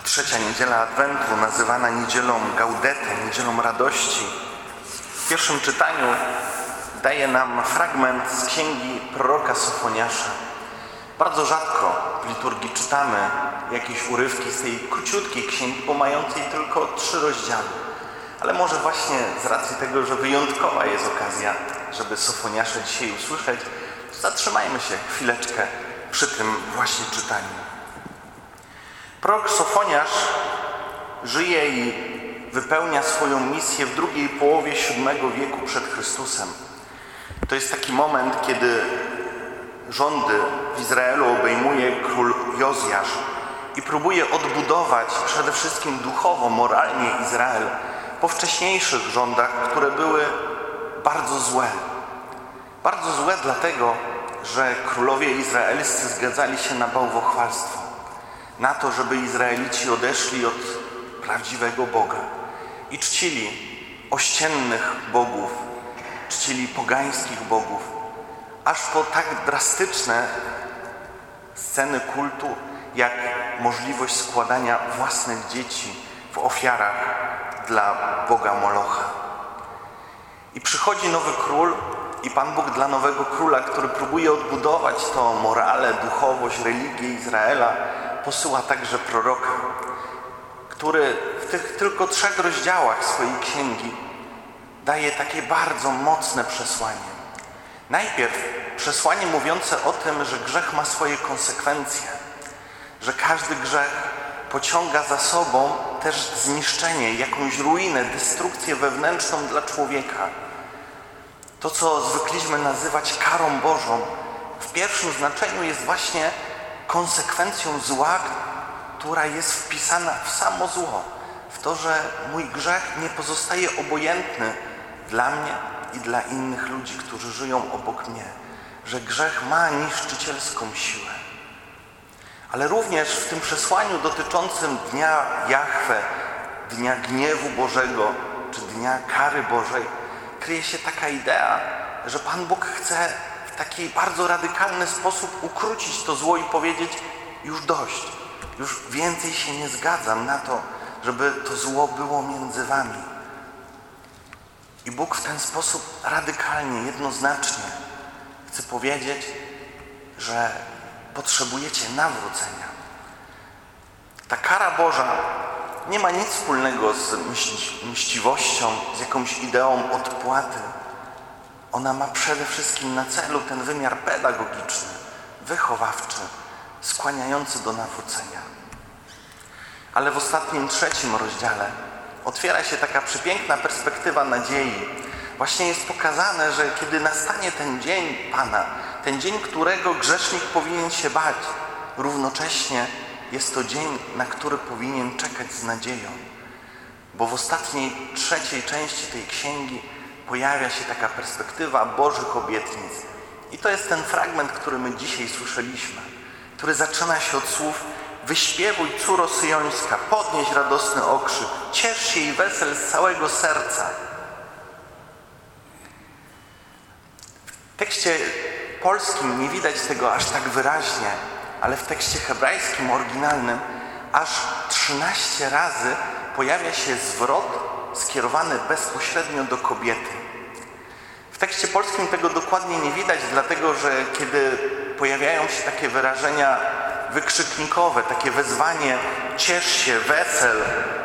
trzecia niedziela Adwentu, nazywana niedzielą Gaudete, niedzielą radości. W pierwszym czytaniu daje nam fragment z księgi proroka Sofoniasza. Bardzo rzadko w liturgii czytamy jakieś urywki z tej króciutkiej księgi, bo mającej tylko 3 rozdziały. Ale może właśnie z racji tego, że wyjątkowa jest okazja, żeby Sofoniasza dzisiaj usłyszeć, zatrzymajmy się chwileczkę przy tym właśnie czytaniu. Prorok Sofoniasz żyje i wypełnia swoją misję w drugiej połowie VII wieku przed Chrystusem. To jest taki moment, kiedy rządy w Izraelu obejmuje król Jozjasz i próbuje odbudować przede wszystkim duchowo, moralnie Izrael po wcześniejszych rządach, które były bardzo złe. Bardzo złe dlatego, że królowie izraelscy zgadzali się na bałwochwalstwo, na to, żeby Izraelici odeszli od prawdziwego Boga i czcili ościennych bogów, czcili pogańskich bogów, aż po tak drastyczne sceny kultu, jak możliwość składania własnych dzieci w ofiarach dla Boga Molocha. I przychodzi nowy król i Pan Bóg dla nowego króla, który próbuje odbudować to morale, duchowość, religię Izraela, posyła także proroka, który w tych tylko 3 rozdziałach swojej księgi daje takie bardzo mocne przesłanie. Najpierw przesłanie mówiące o tym, że grzech ma swoje konsekwencje, że każdy grzech pociąga za sobą też zniszczenie, jakąś ruinę, destrukcję wewnętrzną dla człowieka. To, co zwykliśmy nazywać karą Bożą, w pierwszym znaczeniu jest właśnie konsekwencją zła, która jest wpisana w samo zło, w to, że mój grzech nie pozostaje obojętny dla mnie i dla innych ludzi, którzy żyją obok mnie, że grzech ma niszczycielską siłę. Ale również w tym przesłaniu dotyczącym Dnia Jahwe, Dnia Gniewu Bożego, czy Dnia Kary Bożej, kryje się taka idea, że Pan Bóg chce w taki bardzo radykalny sposób ukrócić to zło i powiedzieć: już dość, już więcej się nie zgadzam na to, żeby to zło było między wami. I Bóg w ten sposób radykalnie, jednoznacznie chce powiedzieć, że potrzebujecie nawrócenia. Ta kara Boża nie ma nic wspólnego z mściwością, z jakąś ideą odpłaty. Ona ma przede wszystkim na celu ten wymiar pedagogiczny, wychowawczy, skłaniający do nawrócenia. Ale w ostatnim 3 rozdziale otwiera się taka przepiękna perspektywa nadziei. Właśnie jest pokazane, że kiedy nastanie ten dzień Pana, ten dzień, którego grzesznik powinien się bać, równocześnie jest to dzień, na który powinien czekać z nadzieją. Bo w ostatniej 3 części tej księgi pojawia się taka perspektywa Bożych obietnic. I to jest ten fragment, który my dzisiaj słyszeliśmy, który zaczyna się od słów: wyśpiewuj, córo syjońska, podnieś radosny okrzyk, ciesz się i wesel z całego serca. W tekście polskim nie widać tego aż tak wyraźnie, ale w tekście hebrajskim, oryginalnym, aż 13 razy pojawia się zwrot skierowany bezpośrednio do kobiety. W tekście polskim tego dokładnie nie widać, dlatego że kiedy pojawiają się takie wyrażenia wykrzyknikowe, takie wezwanie ciesz się, wesel,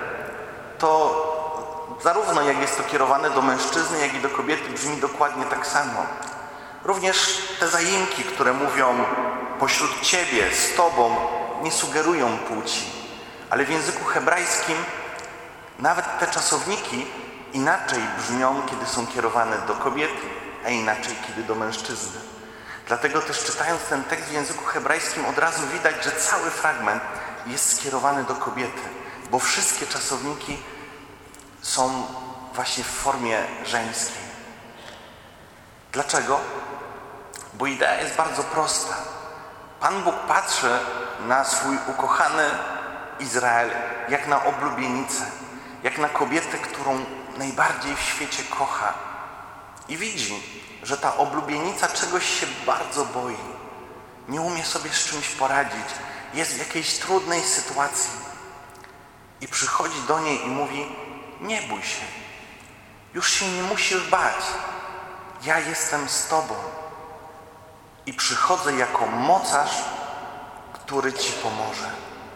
to zarówno jak jest to kierowane do mężczyzny, jak i do kobiety, brzmi dokładnie tak samo. Również te zaimki, które mówią pośród ciebie, z tobą, nie sugerują płci. Ale w języku hebrajskim nawet te czasowniki inaczej brzmią, kiedy są kierowane do kobiet, a inaczej, kiedy do mężczyzny. Dlatego też czytając ten tekst w języku hebrajskim od razu widać, że cały fragment jest skierowany do kobiety, bo wszystkie czasowniki są właśnie w formie żeńskiej. Dlaczego? Bo idea jest bardzo prosta. Pan Bóg patrzy na swój ukochany Izrael jak na oblubienicę, jak na kobietę, którą najbardziej w świecie kocha. I widzi, że ta oblubienica czegoś się bardzo boi. Nie umie sobie z czymś poradzić. Jest w jakiejś trudnej sytuacji. I przychodzi do niej i mówi: nie bój się, już się nie musisz bać, ja jestem z tobą i przychodzę jako mocarz, który ci pomoże.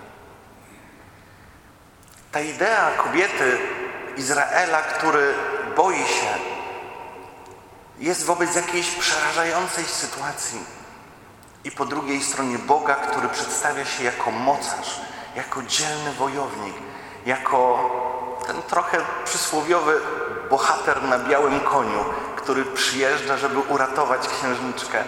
Ta idea kobiety Izraela, który boi się, jest wobec jakiejś przerażającej sytuacji i po drugiej stronie Boga, który przedstawia się jako mocarz, jako dzielny wojownik, jako ten trochę przysłowiowy bohater na białym koniu, który przyjeżdża, żeby uratować księżniczkę.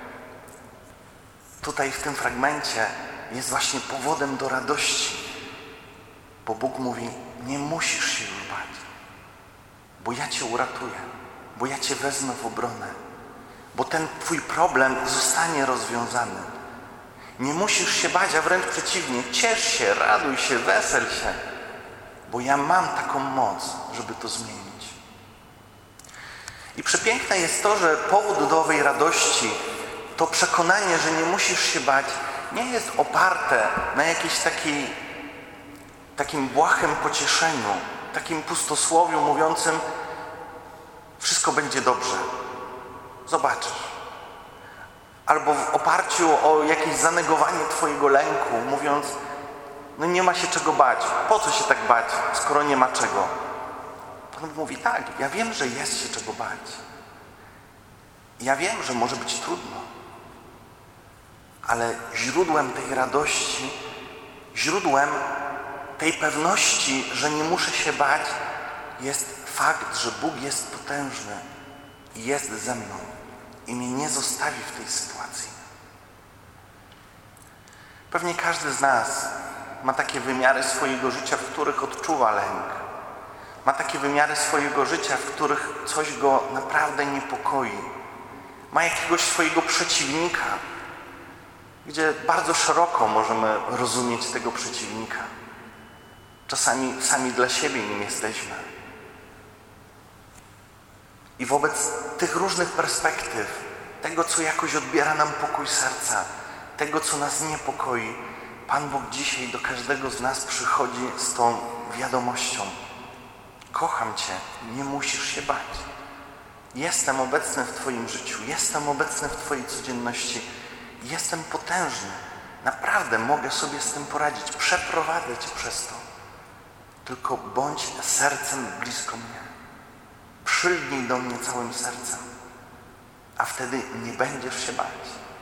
Tutaj w tym fragmencie jest właśnie powodem do radości, bo Bóg mówi: nie musisz się już bać, bo ja cię uratuję, bo ja cię wezmę w obronę, bo ten twój problem zostanie rozwiązany. Nie musisz się bać, a wręcz przeciwnie, ciesz się, raduj się, wesel się, bo ja mam taką moc, żeby to zmienić. I przepiękne jest to, że powód do owej radości, to przekonanie, że nie musisz się bać, nie jest oparte na jakiejś takim błahym pocieszeniu, takim pustosłowiu mówiącym: wszystko będzie dobrze, zobaczysz. Albo w oparciu o jakieś zanegowanie twojego lęku, mówiąc: no nie ma się czego bać, po co się tak bać, skoro nie ma czego. Pan mówi: tak, ja wiem, że jest się czego bać. Ja wiem, że może być trudno. Ale źródłem tej radości, źródłem tej pewności, że nie muszę się bać, jest fakt, że Bóg jest potężny i jest ze mną i mnie nie zostawi w tej sytuacji. Pewnie każdy z nas ma takie wymiary swojego życia, w których odczuwa lęk. Ma takie wymiary swojego życia, w których coś go naprawdę niepokoi. Ma jakiegoś swojego przeciwnika, gdzie bardzo szeroko możemy rozumieć tego przeciwnika. Czasami sami dla siebie nim jesteśmy. I wobec tych różnych perspektyw, tego, co jakoś odbiera nam pokój serca, tego, co nas niepokoi, Pan Bóg dzisiaj do każdego z nas przychodzi z tą wiadomością: kocham Cię, nie musisz się bać. Jestem obecny w Twoim życiu, jestem obecny w Twojej codzienności, jestem potężny. Naprawdę mogę sobie z tym poradzić, przeprowadzę Cię przez to. Tylko bądź sercem blisko mnie. Przylgnij do mnie całym sercem, a wtedy nie będziesz się bać.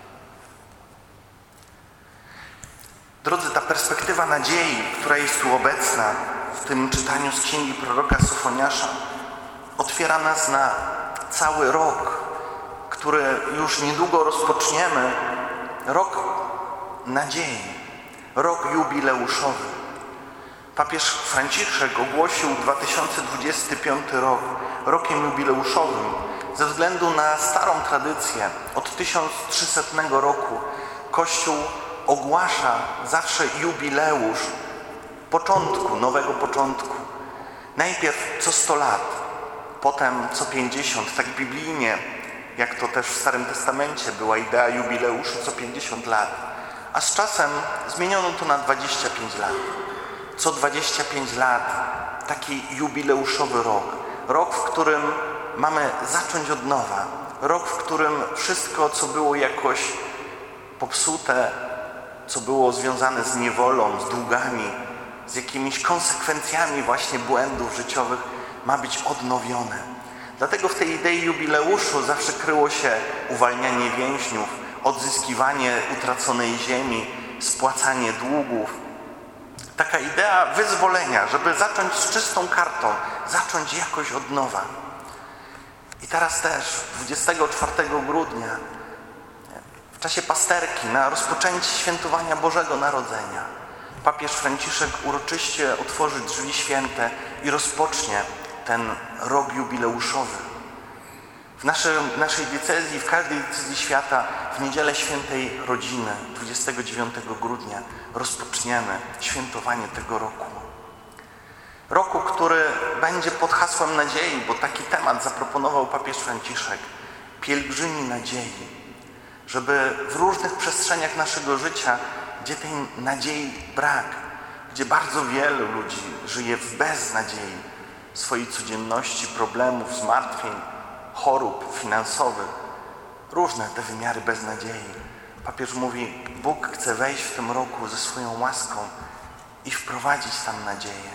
Drodzy, ta perspektywa nadziei, która jest tu obecna w tym czytaniu z księgi proroka Sofoniasza, otwiera nas na cały rok, który już niedługo rozpoczniemy. Rok nadziei, rok jubileuszowy. Papież Franciszek ogłosił 2025 rok rokiem jubileuszowym ze względu na starą tradycję. Od 1300 roku Kościół ogłasza zawsze jubileusz początku, nowego początku. Najpierw co 100 lat, potem co 50, tak biblijnie, jak to też w Starym Testamencie była idea jubileuszu co 50 lat. A z czasem zmieniono to na 25 lat. Co 25 lat taki jubileuszowy rok. Rok, w którym mamy zacząć od nowa. Rok, w którym wszystko, co było jakoś popsute, co było związane z niewolą, z długami, z jakimiś konsekwencjami właśnie błędów życiowych, ma być odnowione. Dlatego w tej idei jubileuszu zawsze kryło się uwalnianie więźniów, odzyskiwanie utraconej ziemi, spłacanie długów. Taka idea wyzwolenia, żeby zacząć z czystą kartą, zacząć jakoś od nowa. I teraz też, 24 grudnia, w czasie pasterki, na rozpoczęcie świętowania Bożego Narodzenia, papież Franciszek uroczyście otworzy drzwi święte i rozpocznie ten rok jubileuszowy. W naszej diecezji, w każdej diecezji świata, w Niedzielę Świętej Rodziny, 29 grudnia, rozpoczniemy świętowanie tego roku. Roku, który będzie pod hasłem nadziei, bo taki temat zaproponował papież Franciszek. Pielgrzymi nadziei. Żeby w różnych przestrzeniach naszego życia, gdzie tej nadziei brak, gdzie bardzo wielu ludzi żyje w beznadziei swojej codzienności, problemów, zmartwień, chorób finansowych. Różne te wymiary beznadziei. Papież mówi, Bóg chce wejść w tym roku ze swoją łaską i wprowadzić tam nadzieję.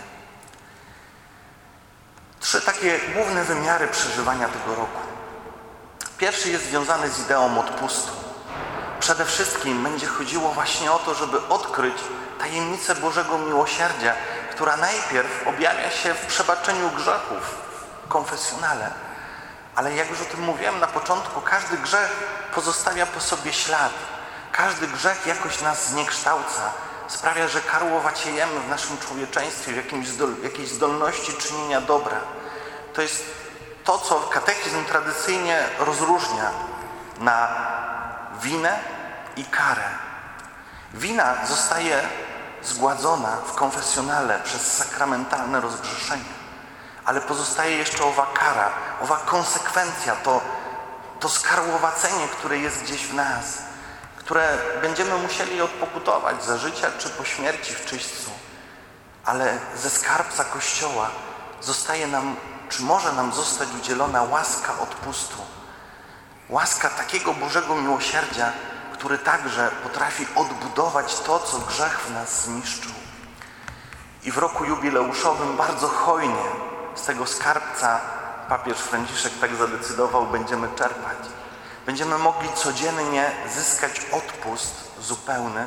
3 takie główne wymiary przeżywania tego roku. Pierwszy jest związany z ideą odpustu. Przede wszystkim będzie chodziło właśnie o to, żeby odkryć tajemnicę Bożego miłosierdzia, która najpierw objawia się w przebaczeniu grzechów, w konfesjonale. Ale jak już o tym mówiłem na początku, każdy grzech pozostawia po sobie ślad. Każdy grzech jakoś nas zniekształca. Sprawia, że karłowaciejemy w naszym człowieczeństwie, w jakiejś zdolności czynienia dobra. To jest to, co katechizm tradycyjnie rozróżnia na winę i karę. Wina zostaje zgładzona w konfesjonale przez sakramentalne rozgrzeszenie, ale pozostaje jeszcze owa kara, owa konsekwencja, to skarłowacenie, które jest gdzieś w nas, które będziemy musieli odpokutować za życia czy po śmierci w czyśćcu. Ale ze skarbca Kościoła zostaje nam, czy może nam zostać udzielona łaska odpustu. Łaska takiego Bożego miłosierdzia, który także potrafi odbudować to, co grzech w nas zniszczył. I w roku jubileuszowym bardzo hojnie z tego skarbca papież Franciszek tak zadecydował, będziemy czerpać. Będziemy mogli codziennie zyskać odpust zupełny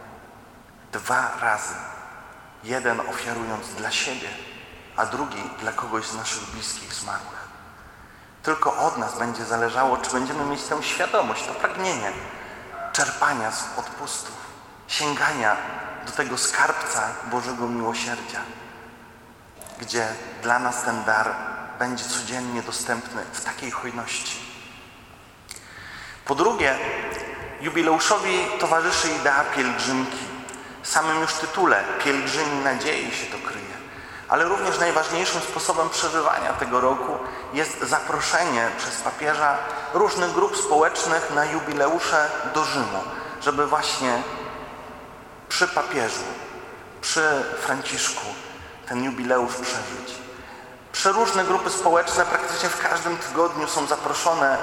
2 razy. Jeden ofiarując dla siebie, a drugi dla kogoś z naszych bliskich zmarłych. Tylko od nas będzie zależało, czy będziemy mieć tę świadomość, to pragnienie czerpania z odpustów, sięgania do tego skarbca Bożego miłosierdzia, gdzie dla nas ten dar będzie codziennie dostępny w takiej hojności. Po drugie, jubileuszowi towarzyszy idea pielgrzymki. W samym już tytule pielgrzymi nadziei się to kryje. Ale również najważniejszym sposobem przeżywania tego roku jest zaproszenie przez papieża różnych grup społecznych na jubileusze do Rzymu, żeby właśnie przy papieżu, przy Franciszku ten jubileusz przeżyć. Przeróżne grupy społeczne praktycznie w każdym tygodniu są zaproszone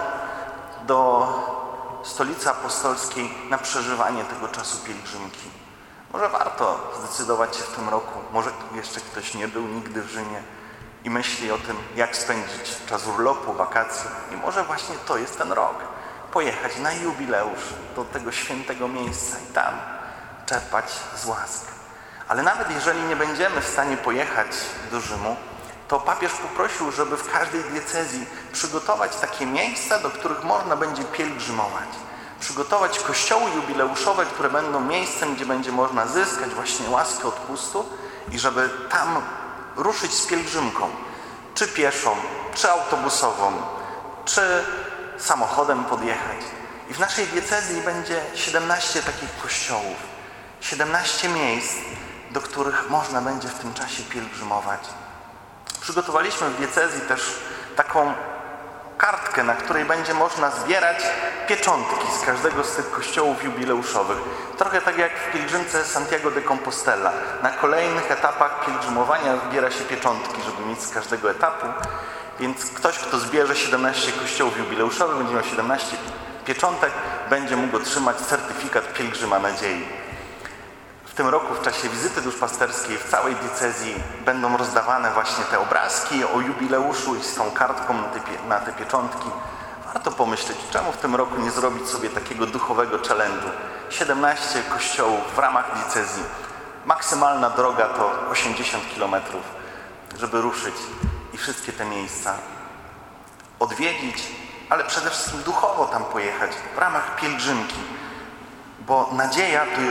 do Stolicy Apostolskiej na przeżywanie tego czasu pielgrzymki. Może warto zdecydować się w tym roku, może jeszcze ktoś nie był nigdy w Rzymie i myśli o tym, jak spędzić czas urlopu, wakacji. I może właśnie to jest ten rok. Pojechać na jubileusz do tego świętego miejsca i tam czerpać z łask. Ale nawet jeżeli nie będziemy w stanie pojechać do Rzymu, to papież poprosił, żeby w każdej diecezji przygotować takie miejsca, do których można będzie pielgrzymować. Przygotować kościoły jubileuszowe, które będą miejscem, gdzie będzie można zyskać właśnie łaskę odpustu i żeby tam ruszyć z pielgrzymką, czy pieszą, czy autobusową, czy samochodem podjechać. I w naszej diecezji będzie 17 takich kościołów, 17 miejsc, do których można będzie w tym czasie pielgrzymować. Przygotowaliśmy w diecezji też taką kartkę, na której będzie można zbierać pieczątki z każdego z tych kościołów jubileuszowych. Trochę tak jak w pielgrzymce Santiago de Compostela. Na kolejnych etapach pielgrzymowania zbiera się pieczątki, żeby mieć z każdego etapu. Więc ktoś, kto zbierze 17 kościołów jubileuszowych, będzie miał 17 pieczątek, będzie mógł otrzymać certyfikat pielgrzyma nadziei. W tym roku w czasie wizyty duszpasterskiej w całej diecezji będą rozdawane właśnie te obrazki o jubileuszu i z tą kartką na te pieczątki. Warto pomyśleć, czemu w tym roku nie zrobić sobie takiego duchowego challenge'u. 17 kościołów w ramach diecezji. Maksymalna droga to 80 km, żeby ruszyć i wszystkie te miejsca odwiedzić, ale przede wszystkim duchowo tam pojechać w ramach pielgrzymki. Bo nadzieja to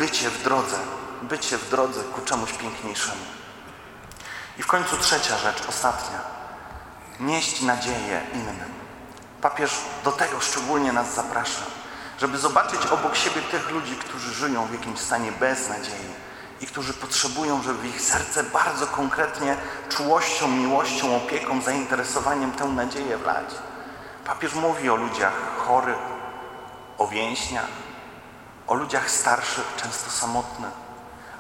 bycie w drodze ku czemuś piękniejszemu. I w końcu trzecia rzecz, ostatnia. Nieść nadzieję innym. Papież do tego szczególnie nas zaprasza, żeby zobaczyć obok siebie tych ludzi, którzy żyją w jakimś stanie beznadziei i którzy potrzebują, żeby w ich serce bardzo konkretnie czułością, miłością, opieką, zainteresowaniem tę nadzieję wlać. Papież mówi o ludziach chorych, o więźniach, o ludziach starszych, często samotnych,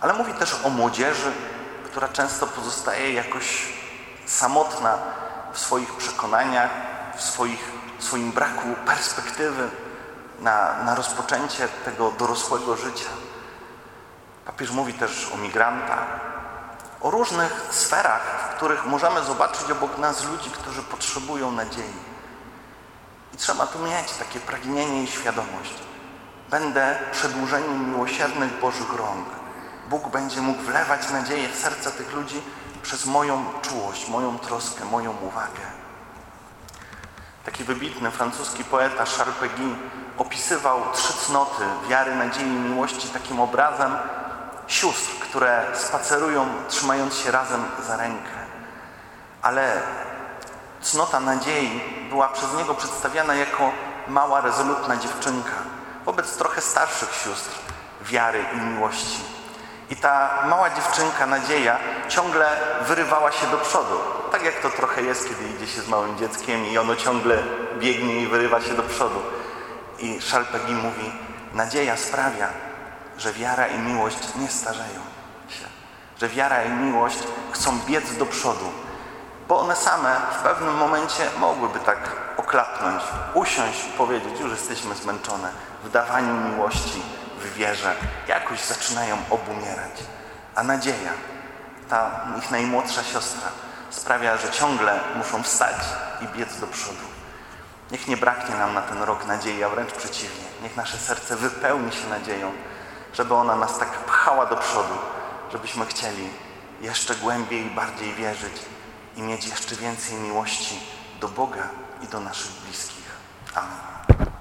Ale mówi też o młodzieży, która często pozostaje jakoś samotna w swoich przekonaniach, w swoim braku perspektywy na rozpoczęcie tego dorosłego życia. Papież mówi też o migrantach, o różnych sferach, w których możemy zobaczyć obok nas ludzi, którzy potrzebują nadziei. I trzeba tu mieć takie pragnienie i świadomość. Będę przedłużeniem miłosiernych Bożych rąk. Bóg będzie mógł wlewać nadzieję w serca tych ludzi przez moją czułość, moją troskę, moją uwagę. Taki wybitny francuski poeta Charles Péguy opisywał 3 cnoty wiary, nadziei i miłości takim obrazem sióstr, które spacerują, trzymając się razem za rękę. Ale cnota nadziei była przez niego przedstawiana jako mała, rezolutna dziewczynka wobec trochę starszych sióstr wiary i miłości. I ta mała dziewczynka, nadzieja, ciągle wyrywała się do przodu. Tak jak to trochę jest, kiedy idzie się z małym dzieckiem i ono ciągle biegnie i wyrywa się do przodu. I Charles Péguy mówi, nadzieja sprawia, że wiara i miłość nie starzeją się. Że wiara i miłość chcą biec do przodu. Bo one same w pewnym momencie mogłyby tak oklapnąć, usiąść i powiedzieć, już jesteśmy zmęczone w dawaniu miłości, w wierze. Jakoś zaczynają obumierać. A nadzieja, ta ich najmłodsza siostra, sprawia, że ciągle muszą wstać i biec do przodu. Niech nie braknie nam na ten rok nadziei, a wręcz przeciwnie. Niech nasze serce wypełni się nadzieją, żeby ona nas tak pchała do przodu, żebyśmy chcieli jeszcze głębiej i bardziej wierzyć i mieć jeszcze więcej miłości do Boga i do naszych bliskich. Amen.